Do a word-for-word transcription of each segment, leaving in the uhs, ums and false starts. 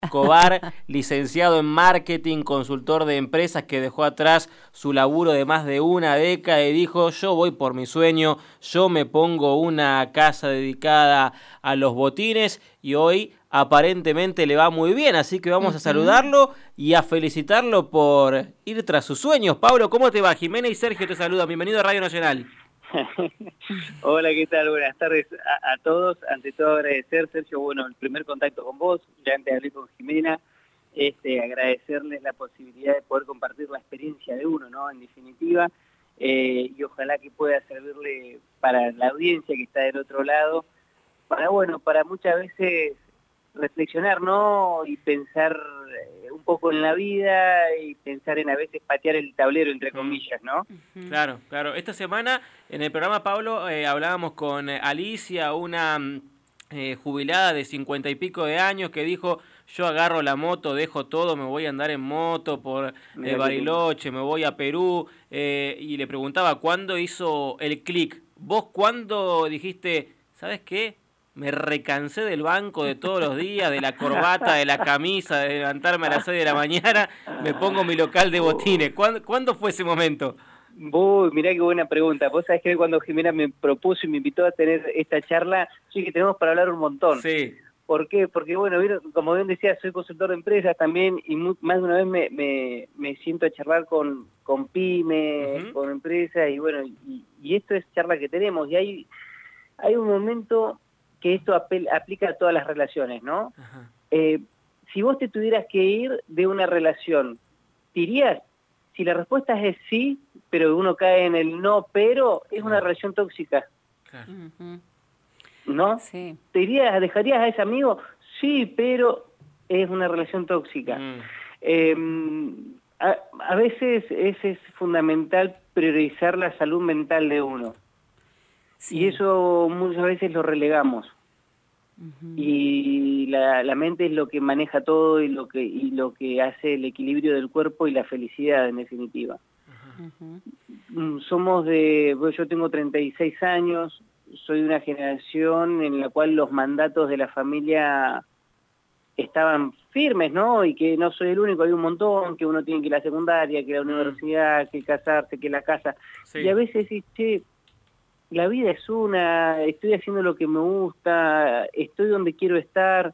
Escobar, licenciado en marketing, consultor de empresas que dejó atrás su laburo de más de una década y dijo: yo voy por mi sueño, yo me pongo una casa dedicada a los botines, y hoy aparentemente le va muy bien, así que vamos uh-huh. a saludarlo y a felicitarlo por ir tras sus sueños. Pablo, ¿cómo te va? Jimena y Sergio te saludan, bienvenido a Radio Nacional. Hola, ¿qué tal? Buenas tardes a, a todos. Ante todo agradecer, Sergio, bueno, el primer contacto con vos, ya antes hablé con Jimena, este, agradecerles la posibilidad de poder compartir la experiencia de uno, ¿no? En definitiva, eh, y ojalá que pueda servirle para la audiencia que está del otro lado, para, bueno, para muchas veces reflexionar, ¿no? Y pensar un poco en la vida y pensar en a veces patear el tablero, entre comillas, ¿no? Claro, claro. Esta semana en el programa, Pablo, eh, hablábamos con Alicia, una eh, jubilada de cincuenta y pico de años que dijo: yo agarro la moto, dejo todo, me voy a andar en moto por eh, Bariloche, me voy a Perú, eh, y le preguntaba cuándo hizo el clic. ¿Vos cuándo dijiste, sabes qué? Me recansé del banco de todos los días, de la corbata, de la camisa, de levantarme a las seis de la mañana, me pongo mi local de botines? ¿Cuándo, ¿cuándo fue ese momento? Uy, mirá qué buena pregunta. Vos sabés que cuando Jimena me propuso y me invitó a tener esta charla, sí que tenemos para hablar un montón. Sí. ¿Por qué? Porque, bueno, como bien decía, soy consultor de empresas también, y más de una vez me, me, me siento a charlar con, con pymes, uh-huh. con empresas, y bueno, y, y esto es charla que tenemos, y hay, hay un momento que esto apel, aplica a todas las relaciones, ¿no? Uh-huh. Eh, si vos te tuvieras que ir de una relación, ¿te irías? Si la respuesta es sí, pero uno cae en el no, pero es una relación tóxica. Claro. Uh-huh. ¿No? Sí. ¿Te irías, dejarías a ese amigo? Sí, pero es una relación tóxica. Mm. Eh, a, a veces es, es fundamental priorizar la salud mental de uno. Sí. Y eso muchas veces lo relegamos. Uh-huh. Y la, la mente es lo que maneja todo y lo que y lo que hace el equilibrio del cuerpo y la felicidad, en definitiva. Uh-huh. Somos de... Yo tengo treinta y seis años, soy de una generación en la cual los mandatos de la familia estaban firmes, ¿no? Y que no soy el único, hay un montón, que uno tiene que ir a la secundaria, que la universidad, que casarse, que la casa. Sí. Y a veces decís, che, la vida es una, estoy haciendo lo que me gusta, estoy donde quiero estar,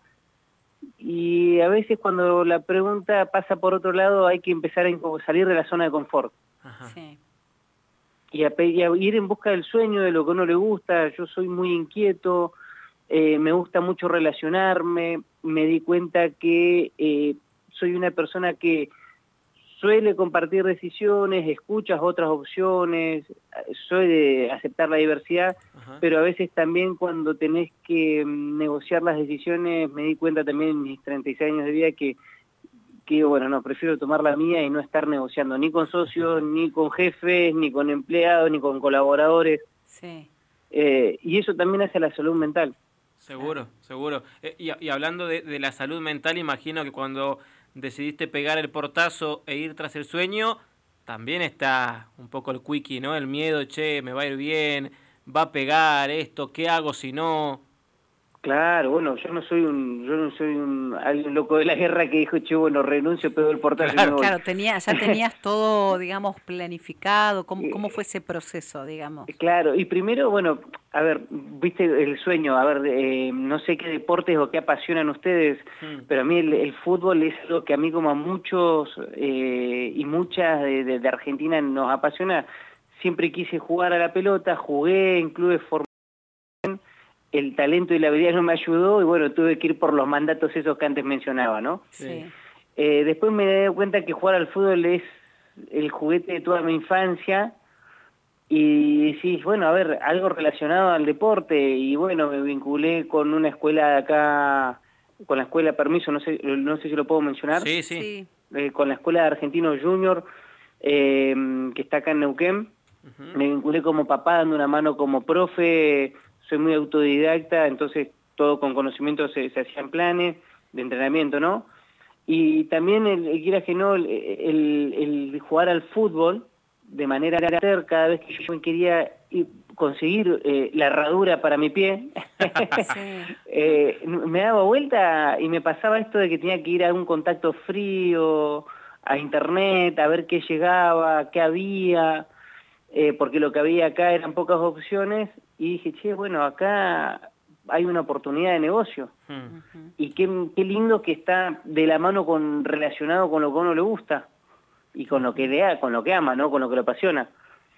y a veces cuando la pregunta pasa por otro lado hay que empezar a salir de la zona de confort. Ajá. Sí. Y, a, y a ir en busca del sueño, de lo que a uno le gusta. Yo soy muy inquieto, eh, me gusta mucho relacionarme, me di cuenta que eh, soy una persona que suele compartir decisiones, escuchas otras opciones, soy de aceptar la diversidad. Ajá. Pero a veces también cuando tenés que negociar las decisiones, me di cuenta también en mis treinta y seis años de vida que, que bueno, no, prefiero tomar la mía y no estar negociando ni con socios, ni con jefes, ni con empleados, ni con colaboradores. Sí. Eh, y eso también hace la salud mental. Seguro, seguro. Eh, y, y hablando de, de la salud mental, imagino que cuando decidiste pegar el portazo e ir tras el sueño, también está un poco el quickie, ¿no? El miedo, che, me va a ir bien, va a pegar esto, ¿qué hago si no? Claro, bueno, yo no soy un, yo no soy un alguien loco de la guerra que dijo, che, bueno, renuncio, pego el portazo. Claro, y me voy. Claro, tenía, ya tenías todo, digamos, planificado. ¿Cómo, cómo fue ese proceso, digamos? Claro, y primero, bueno, a ver, viste el sueño, a ver, eh, no sé qué deportes o qué apasionan ustedes, hmm. pero a mí el, el fútbol es algo que a mí como a muchos eh, y muchas de, de, de Argentina nos apasiona. Siempre quise jugar a la pelota, jugué en clubes formados. El talento y la habilidad no me ayudó y bueno, tuve que ir por los mandatos esos que antes mencionaba, ¿no? Sí. Eh, después me di cuenta que jugar al fútbol es el juguete de toda mi infancia y decís, bueno, a ver, algo relacionado al deporte, y bueno, me vinculé con una escuela de acá, con la escuela Permiso, no sé, no sé si lo puedo mencionar. Sí, sí. Eh, con la escuela de Argentinos Junior, eh, que está acá en Neuquén. Uh-huh. Me vinculé como papá, dando una mano como profe. Soy muy autodidacta, entonces todo con conocimiento se, se hacían planes de entrenamiento, ¿no? Y también, el, el quiera que no, el, el, el jugar al fútbol de manera hacer cada vez que yo me quería ir, conseguir eh, la herradura para mi pie, sí. eh, me daba vuelta y me pasaba esto de que tenía que ir a un contacto frío, a internet, a ver qué llegaba, qué había, eh, porque lo que había acá eran pocas opciones, y dije, che, bueno, acá hay una oportunidad de negocio, uh-huh. y qué, qué lindo que está de la mano con relacionado con lo que a uno le gusta, y con lo que le, con lo que ama, ¿no? Con lo que lo apasiona.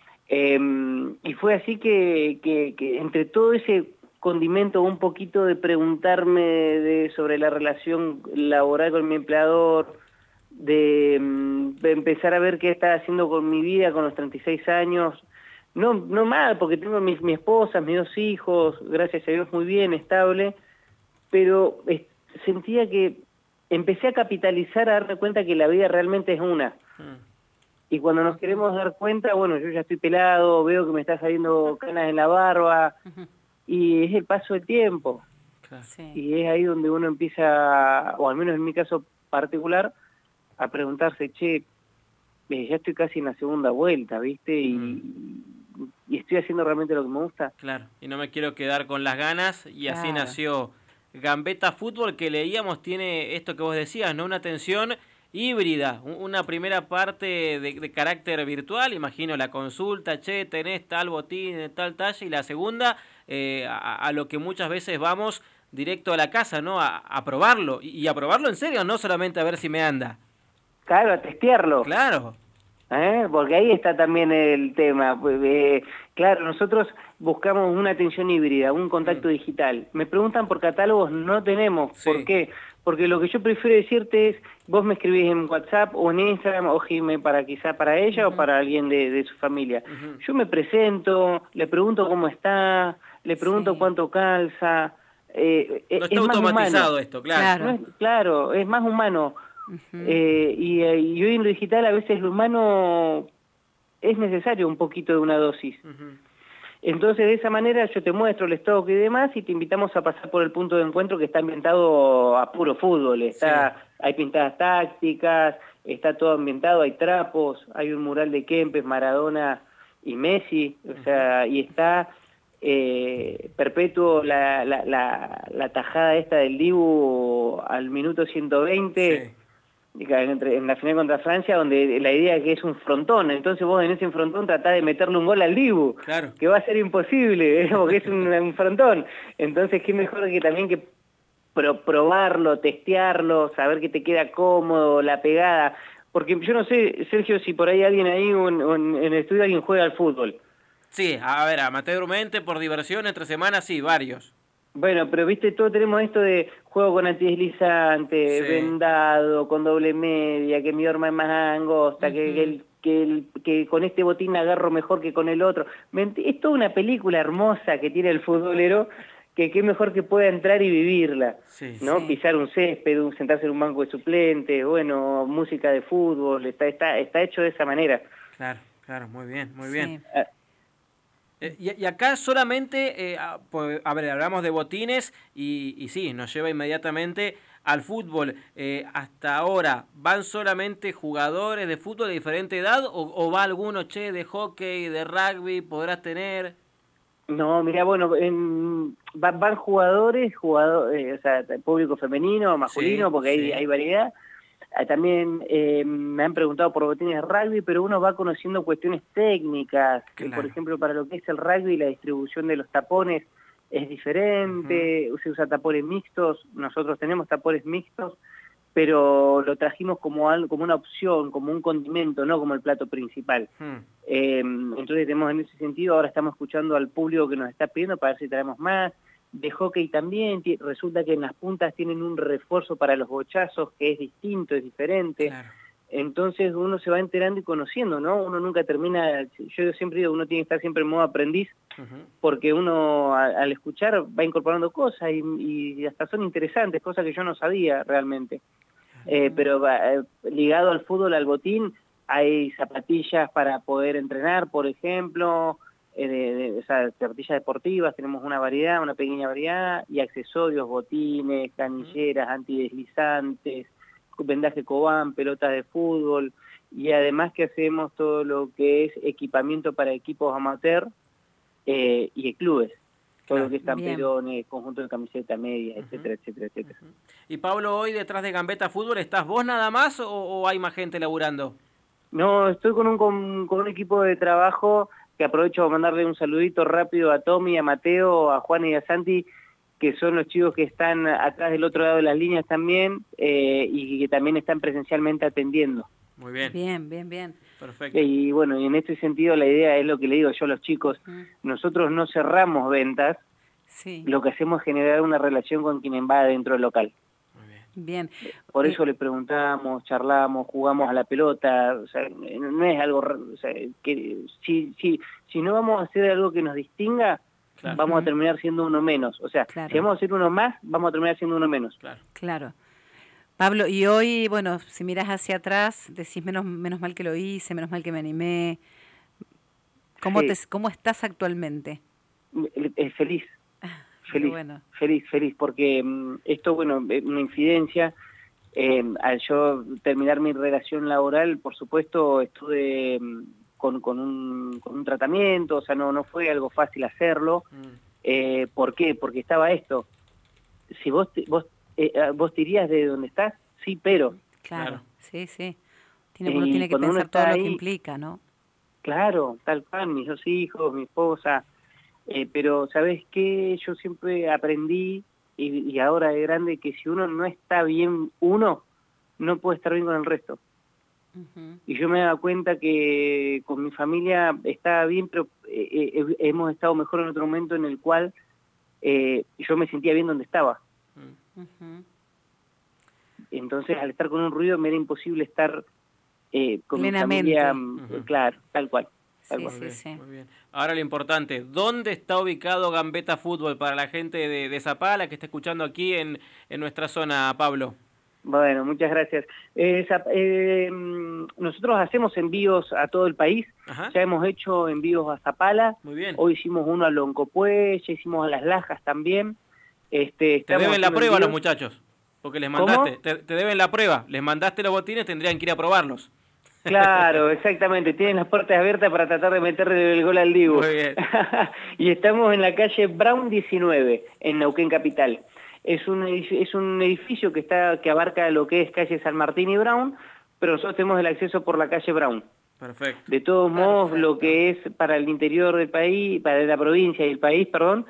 Eh, y fue así que, que, que entre todo ese condimento, un poquito de preguntarme de, sobre la relación laboral con mi empleador, de, de empezar a ver qué estaba haciendo con mi vida con los treinta y seis años, no, no mal, porque tengo mi, mi esposa, mis dos hijos, gracias a Dios muy bien, estable, pero eh, sentía que empecé a capitalizar, a darme cuenta que la vida realmente es una. Mm. Y cuando nos queremos dar cuenta, bueno, yo ya estoy pelado, veo que me está saliendo canas en la barba, uh-huh. y es el paso del tiempo. Claro. Sí. Y es ahí donde uno empieza, o al menos en mi caso particular, a preguntarse, che, eh, ya estoy casi en la segunda vuelta, ¿viste? Y, mm. y estoy haciendo realmente lo que me gusta. Claro, y no me quiero quedar con las ganas, y claro. Así nació Gambetta Fútbol, que leíamos, tiene esto que vos decías, ¿no? Una atención híbrida, una primera parte de, de carácter virtual, imagino la consulta, che, tenés tal botín de tal talla, y la segunda, eh, a, a lo que muchas veces vamos directo a la casa, ¿no? A, a probarlo, y, y a probarlo en serio, no solamente a ver si me anda. Claro, a testearlo. Claro. ¿Eh? Porque ahí está también el tema. Eh, claro, nosotros buscamos una atención híbrida, un contacto mm. digital. Me preguntan por catálogos, no tenemos. Sí. ¿Por qué? Porque lo que yo prefiero decirte es, vos me escribís en WhatsApp o en Instagram, o Gmail, para quizá para ella uh-huh. o para alguien de, de su familia. Uh-huh. Yo me presento, le pregunto cómo está, le pregunto sí. cuánto calza. Eh, no está es automatizado esto, claro. Claro. No es, claro, es más humano. Uh-huh. eh, y, y hoy en lo digital a veces lo humano es necesario un poquito de una dosis. Uh-huh. Entonces de esa manera yo te muestro el stock y demás, y te invitamos a pasar por el punto de encuentro, que está ambientado a puro fútbol. Está, sí. Hay pintadas tácticas, está todo ambientado, hay trapos, hay un mural de Kempes, Maradona y Messi, uh-huh. o sea, y está eh, perpetuo la, la, la, la tajada esta del Dibu al minuto ciento veinte. Sí. En la final contra Francia, donde la idea es que es un frontón, entonces vos en ese frontón tratás de meterle un gol al Dibu, claro. que va a ser imposible, ¿eh? Porque es un, un frontón. Entonces qué mejor que también que pro, probarlo, testearlo, saber que te queda cómodo, la pegada, porque yo no sé, Sergio, si por ahí alguien ahí un, un, en el estudio alguien juega al fútbol. Sí, a ver, amateurmente, por diversión, entre semanas, sí, varios. Bueno, pero viste, todos tenemos esto de juego con antideslizante, sí. vendado, con doble media, que mi horma es más angosta, uh-huh. que, que, el, que, el, que con este botín agarro mejor que con el otro. Es toda una película hermosa que tiene el futbolero, que qué mejor que pueda entrar y vivirla, sí, ¿no? Sí. Pisar un césped, sentarse en un banco de suplentes, bueno, música de fútbol, está, está, está hecho de esa manera. Claro, claro, muy bien, muy bien. Sí. Eh, y, y acá solamente, eh, a, pues, a ver, hablamos de botines y, y sí, nos lleva inmediatamente al fútbol. Eh, hasta ahora, ¿van solamente jugadores de fútbol de diferente edad o, o va alguno, che, de hockey, de rugby, podrás tener? No, mira, bueno, en, van, van jugadores, jugadores, eh, o sea, público femenino, masculino, sí, porque sí. hay, hay variedad. También eh, me han preguntado por botines de rugby, pero uno va conociendo cuestiones técnicas. Claro. Por ejemplo, para lo que es el rugby, la distribución de los tapones es diferente. Uh-huh. Se usa tapones mixtos, nosotros tenemos tapones mixtos, pero lo trajimos como algo, como una opción, como un condimento, no como el plato principal. Uh-huh. Eh, entonces tenemos en ese sentido, ahora estamos escuchando al público que nos está pidiendo para ver si traemos más. De hockey también, resulta que en las puntas tienen un refuerzo para los bochazos que es distinto, es diferente. Claro. Entonces uno se va enterando y conociendo, ¿no? Uno nunca termina, yo siempre digo, uno tiene que estar siempre en modo aprendiz, uh-huh. porque uno a, al escuchar va incorporando cosas y, y hasta son interesantes, cosas que yo no sabía realmente. Uh-huh. Eh, pero eh, ligado al fútbol, al botín, hay zapatillas para poder entrenar, por ejemplo, De, de, de, o sea, zapatillas deportivas, tenemos una variedad, una pequeña variedad, y accesorios, botines, canilleras, antideslizantes, vendaje Cobán, pelotas de fútbol, y además que hacemos todo lo que es equipamiento para equipos amateur eh, y de clubes. Todo Claro. lo que es camperones, conjunto de camiseta, medias, uh-huh. etcétera, etcétera, etcétera. Uh-huh. Y Pablo, hoy detrás de Gambetta Fútbol, ¿estás vos nada más o, o hay más gente laburando? No, estoy con un, con, con un equipo de trabajo que aprovecho para mandarle un saludito rápido a Tommy, a Mateo, a Juan y a Santi, que son los chicos que están atrás del otro lado de las líneas también eh, y que también están presencialmente atendiendo. Muy bien. Bien, bien, bien. Perfecto. Y bueno, y en este sentido la idea es lo que le digo yo a los chicos, mm. nosotros no cerramos ventas, sí. lo que hacemos es generar una relación con quien va dentro del local. Muy bien. Bien. Por eso eh, le preguntamos, charlamos, jugamos a la pelota, o sea, no es algo, o sea, que si, si, si no vamos a hacer algo que nos distinga, claro. vamos uh-huh. a terminar siendo uno menos. O sea, claro. si vamos a hacer uno más, vamos a terminar siendo uno menos. Claro. Claro. Pablo, y hoy, bueno, si miras hacia atrás, decís menos menos mal que lo hice, menos mal que me animé. ¿Cómo, sí. te, cómo estás actualmente? Es feliz, feliz, bueno. feliz, feliz, porque um, esto, bueno, es una incidencia. Eh, al yo terminar mi relación laboral, por supuesto, estuve um, con, con, un, con un tratamiento, o sea, no, no fue algo fácil hacerlo. Mm. Eh, ¿Por qué? Porque estaba esto. Si vos, te, vos Eh, ¿Vos te irías de donde estás? Sí, pero... Claro, claro. sí, sí. Tiene, uno tiene que pensar todo ahí, lo que implica, ¿no? Claro, tal cual, mis dos hijos, mi esposa. Eh, pero, ¿sabés qué? Yo siempre aprendí, y, y ahora de grande, que si uno no está bien uno, no puede estar bien con el resto. Uh-huh. Y yo me he dado cuenta que con mi familia estaba bien, pero eh, eh, hemos estado mejor en otro momento en el cual eh, yo me sentía bien donde estaba. Uh-huh. Entonces, al estar con un ruido, me era imposible estar eh, con mi familia, uh-huh. claro, tal cual. Tal sí, cual. Sí, muy, bien, sí. muy bien. Ahora lo importante, ¿dónde está ubicado Gambetta Fútbol para la gente de, de Zapala que está escuchando aquí en, en nuestra zona, Pablo? Bueno, muchas gracias. Eh, eh, nosotros hacemos envíos a todo el país. Ajá. Ya hemos hecho envíos a Zapala. Muy bien. Hoy hicimos uno a Loncopué, ya hicimos a Las Lajas también. Este, te deben la prueba los muchachos, porque les mandaste, te, te deben la prueba, les mandaste los botines, tendrían que ir a probarlos. Claro, exactamente, tienen las puertas abiertas para tratar de meterle el gol al Dibu. Muy bien. Y estamos en la calle Brown diecinueve, en Neuquén Capital. Es un edificio, es un edificio que está que abarca lo que es calle San Martín y Brown, pero nosotros tenemos el acceso por la calle Brown. Perfecto. De todos modos, Perfecto. Lo que es para el interior del país, para la provincia y el país, perdón,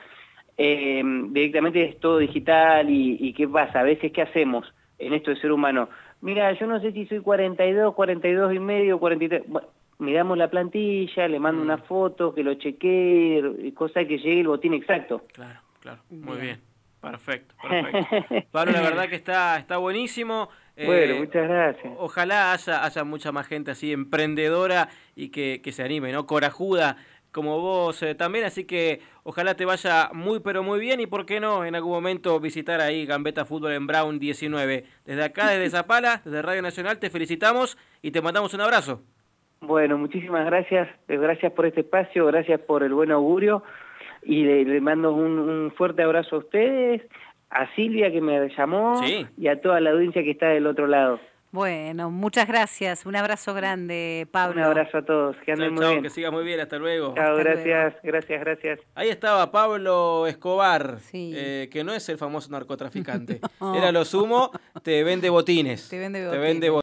Eh, directamente es todo digital y, y ¿qué pasa? A veces, ¿qué hacemos en esto de ser humano? Mira, yo no sé si soy cuarenta y dos, cuarenta y dos y medio, cuarenta y tres... Bueno, miramos la plantilla, le mando mm. una foto, que lo chequee, cosa que llegue el botín exacto. Claro, claro, muy bien, bien. Perfecto, perfecto. Pablo, la verdad que está, está buenísimo. Bueno, eh, muchas gracias. Ojalá haya, haya mucha más gente así emprendedora y que, que se anime, ¿no? Corajuda, como vos eh, también, así que ojalá te vaya muy pero muy bien y por qué no en algún momento visitar ahí Gambetta Fútbol en Brown diecinueve. Desde acá, desde Zapala, desde Radio Nacional, te felicitamos y te mandamos un abrazo. Bueno, muchísimas gracias, gracias por este espacio, gracias por el buen augurio y le, le mando un, un fuerte abrazo a ustedes, a Silvia que me llamó sí. y a toda la audiencia que está del otro lado. Bueno, muchas gracias. Un abrazo grande, Pablo. Un abrazo a todos. Que anden chau, muy chau, bien. Que sigas muy bien. Hasta luego. Chao, Hasta gracias, luego. gracias, gracias. Ahí estaba Pablo Escobar, sí. eh, que no es el famoso narcotraficante. no. Era lo sumo, te vende botines. Te vende botines. Te vende botines.